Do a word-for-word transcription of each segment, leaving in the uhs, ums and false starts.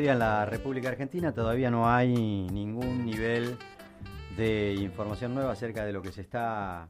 mediodía en la República Argentina. Todavía no hay ningún nivel de información nueva acerca de lo que se está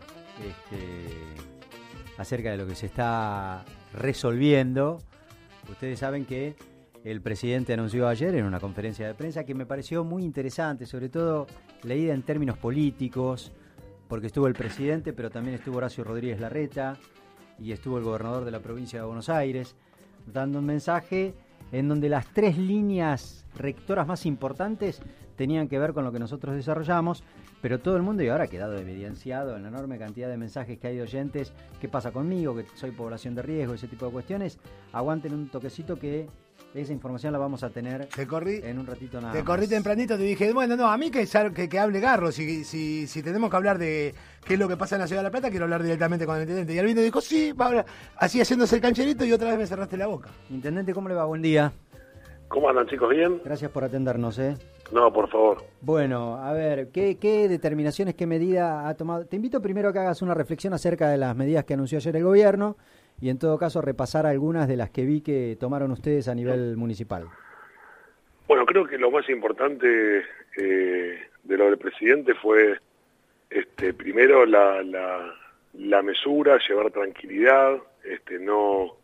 este, acerca de lo que se está resolviendo. Ustedes saben que el presidente anunció ayer en una conferencia de prensa que me pareció muy interesante, sobre todo leída en términos políticos, porque estuvo el presidente, pero también estuvo Horacio Rodríguez Larreta y estuvo el gobernador de la provincia de Buenos Aires, dando un mensaje en donde las tres líneas rectoras más importantes tenían que ver con lo que nosotros desarrollamos, pero todo el mundo, y ahora ha quedado evidenciado en la enorme cantidad de mensajes que hay de oyentes, ¿qué pasa conmigo? Que soy población de riesgo, ese tipo de cuestiones. Aguanten un toquecito que esa información la vamos a tener te corrí, en un ratito nada Te más. corrí tempranito, te dije, bueno, no, a mí que, que, que hable Garro, si, si, si tenemos que hablar de qué es lo que pasa en la Ciudad de La Plata, quiero hablar directamente con el intendente. Y Albino dijo, sí, va a hablar, así haciéndose el cancherito, y otra vez me cerraste la boca. Intendente, ¿cómo le va? Buen día. ¿Cómo andan, chicos? ¿Bien? Gracias por atendernos, ¿eh? No, por favor. Bueno, a ver, ¿qué, qué determinaciones, qué medida ha tomado? Te invito primero a que hagas una reflexión acerca de las medidas que anunció ayer el gobierno y en todo caso repasar algunas de las que vi que tomaron ustedes a nivel municipal. Bueno, creo que lo más importante eh, de lo del presidente fue este, primero la, la, la mesura, llevar tranquilidad, este, no...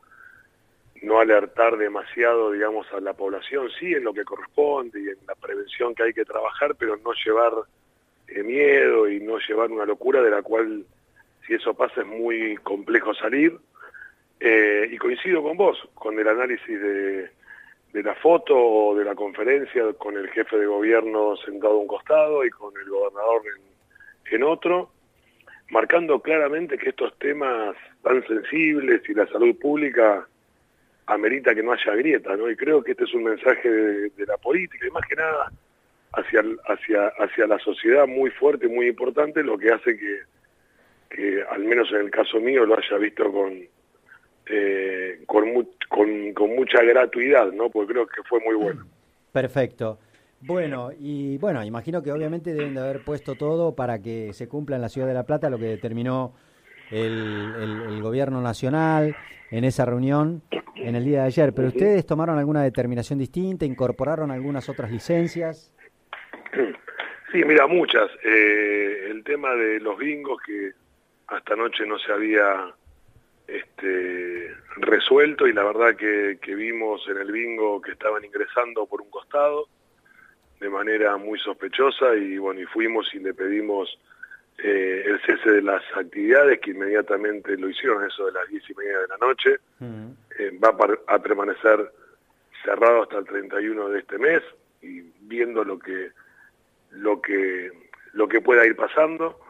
no alertar demasiado, digamos, a la población, sí, en lo que corresponde y en la prevención que hay que trabajar, pero no llevar eh, miedo y no llevar una locura de la cual, si eso pasa, es muy complejo salir. Eh, y coincido con vos, con el análisis de, de la foto o de la conferencia, con el jefe de gobierno sentado a un costado y con el gobernador en, en otro, marcando claramente que estos temas tan sensibles y la salud pública amerita que no haya grieta, ¿no? Y creo que este es un mensaje de, de la política, y más que nada hacia, hacia, hacia la sociedad muy fuerte, muy importante, lo que hace que, que al menos en el caso mío, lo haya visto con, eh, con, mu con, con mucha gratuidad, ¿no? Porque creo que fue muy bueno. Perfecto. Bueno, y bueno, imagino que obviamente deben de haber puesto todo para que se cumpla en la Ciudad de La Plata lo que determinó el, el, el gobierno nacional en esa reunión en el día de ayer, pero ¿ustedes tomaron alguna determinación distinta? ¿Incorporaron algunas otras licencias? Sí, mira, muchas. Eh, el tema de los bingos que hasta anoche no se había este, resuelto, y la verdad que, que vimos en el bingo que estaban ingresando por un costado de manera muy sospechosa, y bueno, y fuimos y le pedimos Eh, el cese de las actividades, que inmediatamente lo hicieron, eso de las diez y media de la noche. Uh-huh. eh, va a, a permanecer cerrado hasta el treinta y uno de este mes, y viendo lo que lo que lo que pueda ir pasando.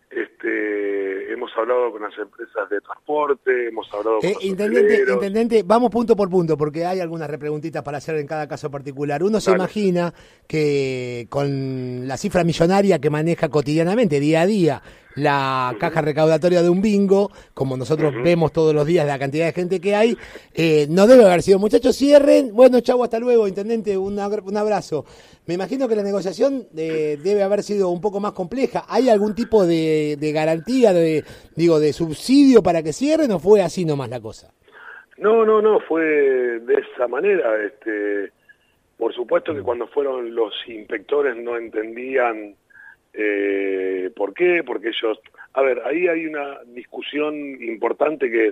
Este, hemos hablado con las empresas de transporte, hemos hablado con eh, los intendente, hoteleros. Intendente, vamos punto por punto, porque hay algunas repreguntitas para hacer en cada caso particular. Uno se Dale. imagina que con la cifra millonaria que maneja cotidianamente, día a día, la uh-huh. caja recaudatoria de un bingo, como nosotros uh-huh. vemos todos los días la cantidad de gente que hay, eh, no debe haber sido, muchachos, cierren, bueno, chau, hasta luego, intendente, un, un abrazo. Me imagino que la negociación eh, debe haber sido un poco más compleja. ¿Hay algún tipo de, de garantía, de digo, de subsidio para que cierren, o fue así nomás la cosa? No, no, no, fue de esa manera. Este, por supuesto que cuando fueron los inspectores no entendían eh, por qué, porque ellos... A ver, ahí hay una discusión importante que es,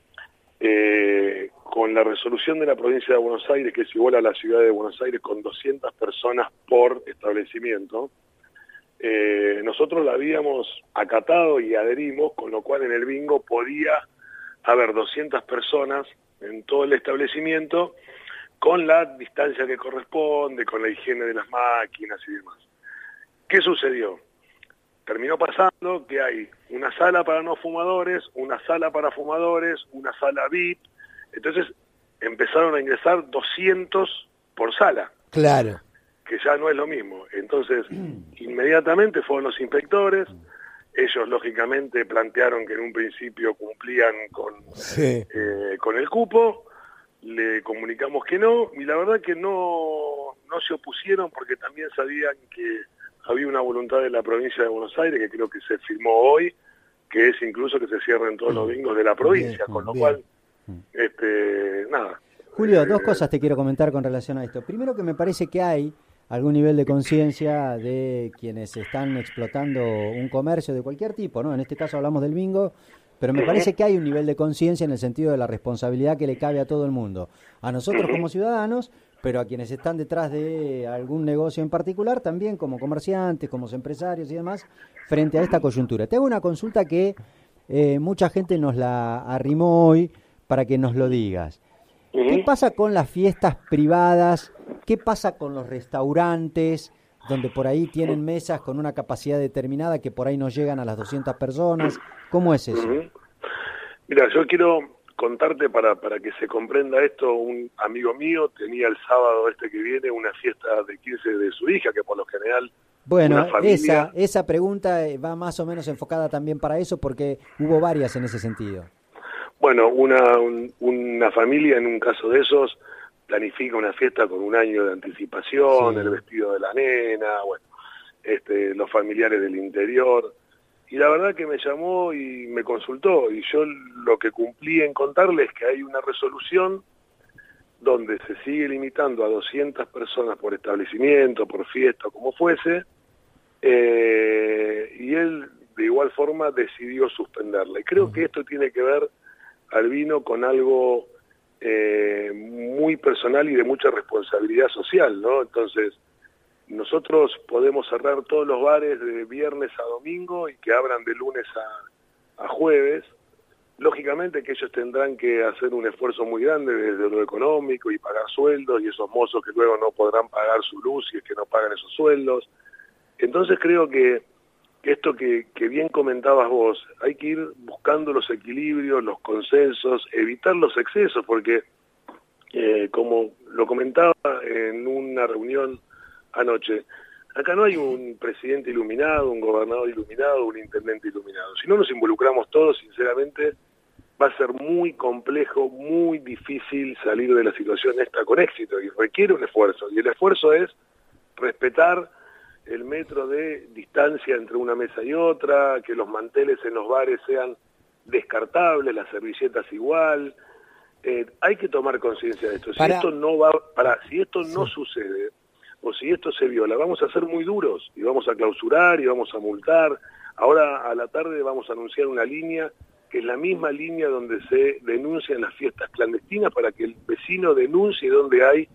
eh, con la resolución de la provincia de Buenos Aires, que es igual a la ciudad de Buenos Aires, con doscientas personas por establecimiento, eh, nosotros la habíamos acatado y adherimos, con lo cual en el bingo podía haber doscientas personas en todo el establecimiento, con la distancia que corresponde, con la higiene de las máquinas y demás. ¿Qué sucedió? Terminó pasando que hay una sala para no fumadores, una sala para fumadores, una sala V I P. Entonces empezaron a ingresar doscientos por sala. Claro. Que ya no es lo mismo. Entonces, inmediatamente fueron los inspectores. Ellos, lógicamente, plantearon que en un principio cumplían con, sí. eh, con el cupo. Le comunicamos que no, y la verdad que no, no se opusieron, porque también sabían que había una voluntad de la provincia de Buenos Aires, que creo que se firmó hoy, que es incluso que se cierren todos los bingos de la provincia, bien, con lo bien. cual, este, nada, Julio, eh, dos cosas te quiero comentar con relación a esto. Primero, que me parece que hay algún nivel de conciencia de quienes están explotando un comercio de cualquier tipo, ¿no? En este caso hablamos del bingo, pero me parece que hay un nivel de conciencia en el sentido de la responsabilidad que le cabe a todo el mundo. A nosotros como ciudadanos, pero a quienes están detrás de algún negocio en particular, también como comerciantes, como empresarios y demás, frente a esta coyuntura. Te hago una consulta que eh, mucha gente nos la arrimó hoy para que nos lo digas. ¿Qué pasa con las fiestas privadas? ¿Qué pasa con los restaurantes, donde por ahí tienen mesas con una capacidad determinada que por ahí no llegan a las doscientas personas? ¿Cómo es eso? Uh-huh. Mira, yo quiero contarte para, para que se comprenda esto. Un amigo mío tenía el sábado este que viene una fiesta de quince de su hija, que por lo general... Bueno, una familia... esa, esa pregunta va más o menos enfocada también para eso, porque hubo varias en ese sentido. Bueno, una, un, una familia en un caso de esos planifica una fiesta con un año de anticipación, sí. El vestido de la nena, bueno, este, los familiares del interior, y la verdad que me llamó y me consultó, y yo lo que cumplí en contarle es que hay una resolución donde se sigue limitando a doscientas personas por establecimiento, por fiesta, como fuese, eh, y él de igual forma decidió suspenderla. Y creo uh-huh. que esto tiene que ver al vino con algo eh, muy personal y de mucha responsabilidad social, ¿no? Entonces, nosotros podemos cerrar todos los bares de viernes a domingo y que abran de lunes a, a jueves. Lógicamente que ellos tendrán que hacer un esfuerzo muy grande desde lo económico y pagar sueldos, y esos mozos que luego no podrán pagar su luz si es que no pagan esos sueldos. Entonces creo que esto que, que bien comentabas vos, hay que ir buscando los equilibrios, los consensos, evitar los excesos, porque eh, como lo comentaba en una reunión anoche, acá no hay un presidente iluminado, un gobernador iluminado, un intendente iluminado. Si no nos involucramos todos, sinceramente, va a ser muy complejo, muy difícil salir de la situación esta con éxito, y requiere un esfuerzo, y el esfuerzo es respetar el metro de distancia entre una mesa y otra, que los manteles en los bares sean descartables, las servilletas igual. Eh, hay que tomar conciencia de esto. Si para... esto no va, para, si esto no sí. sucede, o si esto se viola, vamos a ser muy duros, y vamos a clausurar, y vamos a multar. Ahora a la tarde vamos a anunciar una línea, que es la misma línea donde se denuncian las fiestas clandestinas, para que el vecino denuncie donde hay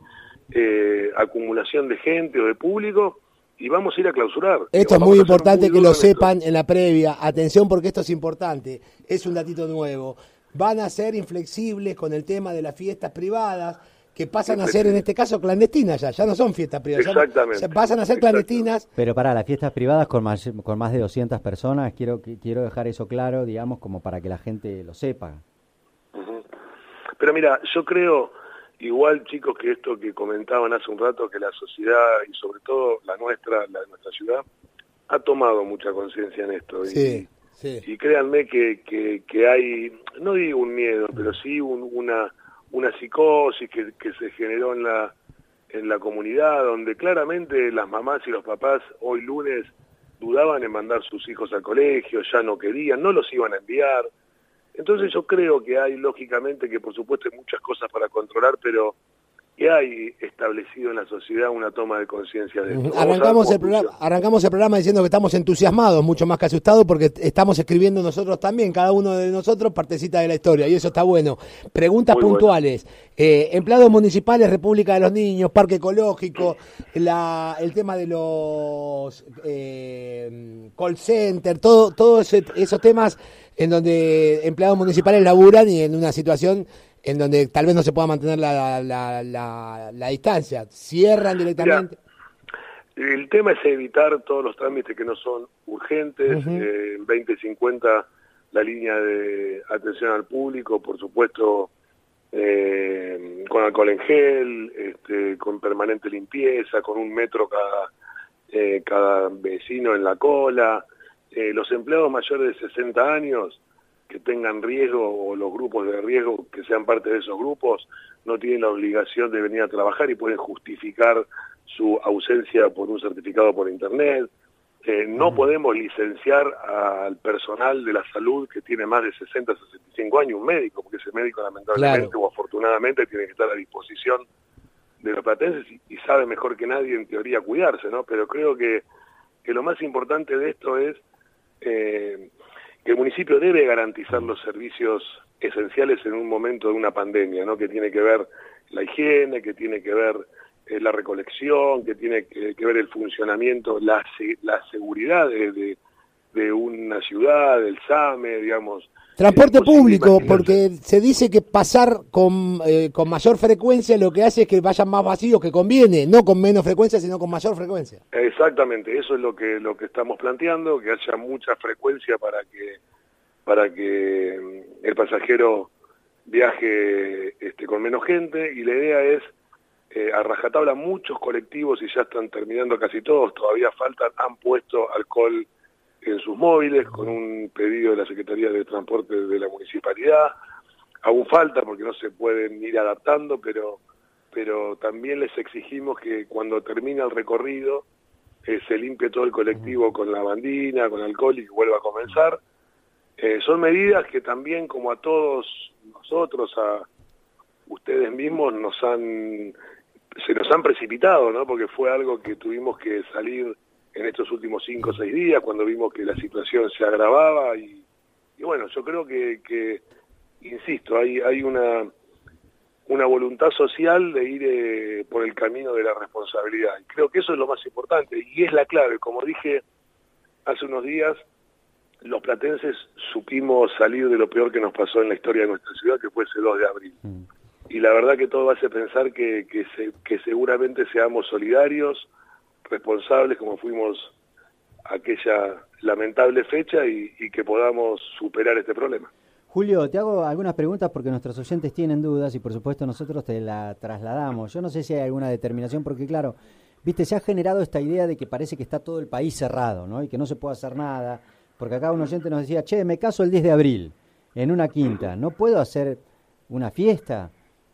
eh, acumulación de gente o de público, y vamos a ir a clausurar. Esto es muy importante que lo sepan en la previa. Atención, porque esto es importante. Es un datito nuevo. Van a ser inflexibles con el tema de las fiestas privadas, que pasan a ser, en este caso, clandestinas ya. Ya no son fiestas privadas. Exactamente. Ya pasan a ser clandestinas. Pero para las fiestas privadas con más, con más de doscientas personas, quiero, quiero dejar eso claro, digamos, como para que la gente lo sepa. Uh-huh. Pero mira, yo creo... Igual, chicos, que esto que comentaban hace un rato, que la sociedad, y sobre todo la nuestra, la de nuestra ciudad, ha tomado mucha conciencia en esto. Sí, y, sí. y créanme que, que, que hay, no digo un miedo, pero sí un, una, una psicosis que, que se generó en la, en la comunidad, donde claramente las mamás y los papás hoy lunes dudaban en mandar sus hijos al colegio, ya no querían, no los iban a enviar. Entonces yo creo que hay, lógicamente, que por supuesto hay muchas cosas para controlar, pero que hay establecido en la sociedad una toma de conciencia de esto. Arrancamos el, programa, arrancamos el programa diciendo que estamos entusiasmados, mucho más que asustados, porque estamos escribiendo nosotros también, cada uno de nosotros partecita de la historia, y eso está bueno. Preguntas Muy puntuales. Bueno. Eh, empleados municipales, República de los Niños, Parque Ecológico, la, el tema de los eh, call center, todo, todos esos temas en donde empleados municipales laburan y en una situación en donde tal vez no se pueda mantener la, la, la, la distancia. ¿Cierran directamente? Mira, el tema es evitar todos los trámites que no son urgentes. Uh-huh. eh, en veinte cincuenta la línea de atención al público, por supuesto, eh, con alcohol en gel, este, con permanente limpieza, con un metro cada, eh, cada vecino en la cola. Eh, los empleados mayores de sesenta años que tengan riesgo, o los grupos de riesgo que sean parte de esos grupos, no tienen la obligación de venir a trabajar y pueden justificar su ausencia por un certificado por internet. Eh, no podemos licenciar al personal de la salud que tiene más de sesenta, sesenta y cinco años, un médico, porque ese médico lamentablemente claro. o afortunadamente tiene que estar a disposición de los platenses y, y sabe mejor que nadie en teoría cuidarse, ¿no? Pero creo que, que lo más importante de esto es eh, que el municipio debe garantizar los servicios esenciales en un momento de una pandemia, ¿no? Que tiene que ver la higiene, que tiene que ver eh, la recolección, que tiene que, que ver el funcionamiento, la, la seguridad de, de, de una ciudad, del SAME, digamos. Transporte eh, público, porque se dice que pasar con, eh, con mayor frecuencia lo que hace es que vayan más vacíos que conviene, no con menos frecuencia, sino con mayor frecuencia. Exactamente, eso es lo que lo que estamos planteando, que haya mucha frecuencia para que para que el pasajero viaje este, con menos gente, y la idea es, eh, a rajatabla, muchos colectivos, y ya están terminando casi todos, todavía faltan, han puesto alcohol en sus móviles, con un pedido de la Secretaría de Transporte de la Municipalidad. Aún falta porque no se pueden ir adaptando, pero, pero también les exigimos que cuando termine el recorrido eh, se limpie todo el colectivo con lavandina, con alcohol y que vuelva a comenzar. Eh, son medidas que también, como a todos nosotros, a ustedes mismos, nos han se nos han precipitado, ¿no? Porque fue algo que tuvimos que salir en estos últimos cinco o seis días, cuando vimos que la situación se agravaba, y, y bueno, yo creo que, que insisto, hay, hay una, una voluntad social de ir eh, por el camino de la responsabilidad, y creo que eso es lo más importante, y es la clave. Como dije hace unos días, los platenses supimos salir de lo peor que nos pasó en la historia de nuestra ciudad, que fue ese dos de abril. Mm. Y la verdad que todo hace pensar que, que, se, que seguramente seamos solidarios, responsables, como fuimos aquella lamentable fecha, y, y que podamos superar este problema. Julio, te hago algunas preguntas porque nuestros oyentes tienen dudas y por supuesto nosotros te la trasladamos. Yo no sé si hay alguna determinación, porque claro, viste, se ha generado esta idea de que parece que está todo el país cerrado, ¿no? Y que no se puede hacer nada. Porque acá un oyente nos decía, che, me caso el diez de abril, en una quinta, ¿no puedo hacer una fiesta?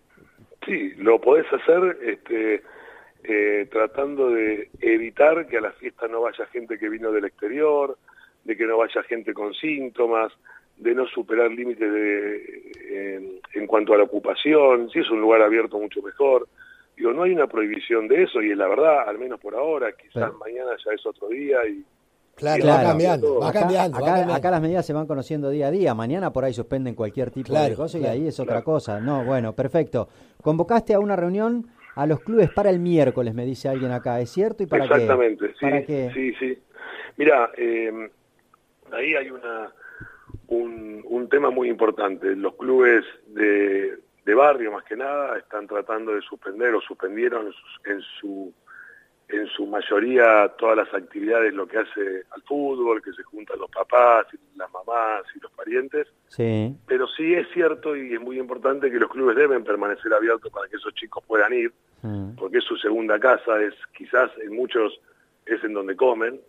Sí, lo podés hacer este, eh, tratando de evitar que a la fiesta no vaya gente que vino del exterior, de que no vaya gente con síntomas, de no superar límites de, eh, en cuanto a la ocupación. Si es un lugar abierto, mucho mejor. Digo, no hay una prohibición de eso, y es la verdad, al menos por ahora. Quizás Pero... mañana ya es otro día y... Claro, claro, va cambiando, va acá, cambiando, acá, va cambiando. Acá las medidas se van conociendo día a día. Mañana por ahí suspenden cualquier tipo claro, de cosa, claro, y ahí es otra claro. cosa. No, bueno, perfecto. Convocaste a una reunión a los clubes para el miércoles, me dice alguien acá. ¿Es cierto? ¿Y para Exactamente, qué? sí, ¿Para qué? sí, sí. Mira, eh, ahí hay una un, un tema muy importante. Los clubes de, de barrio, más que nada, están tratando de suspender, o suspendieron en su... En su en su mayoría todas las actividades, lo que hace al fútbol, que se juntan los papás, y las mamás y los parientes. Sí. Pero sí es cierto, y es muy importante, que los clubes deben permanecer abiertos para que esos chicos puedan ir, mm. porque es su segunda casa, es quizás en muchos es en donde comen,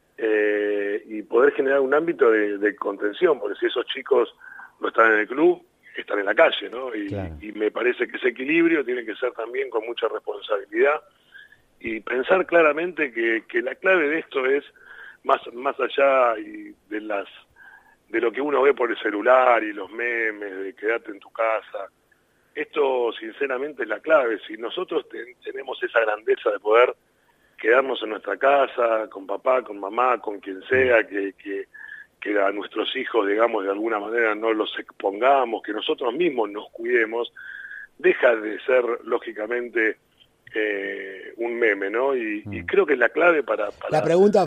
eh, y poder generar un ámbito de, de contención, porque si esos chicos no están en el club, están en la calle, ¿no? Y, claro. y me parece que ese equilibrio tiene que ser también con mucha responsabilidad, y pensar claramente que, que la clave de esto es, más, más allá y de las de lo que uno ve por el celular y los memes de quedarte en tu casa, esto sinceramente es la clave. Si nosotros te, tenemos esa grandeza de poder quedarnos en nuestra casa, con papá, con mamá, con quien sea, que, que, que a nuestros hijos, digamos, de alguna manera no los expongamos, que nosotros mismos nos cuidemos, deja de ser, lógicamente, Eh, un meme, ¿no? Y, mm. y creo que es la clave para... para la pregunta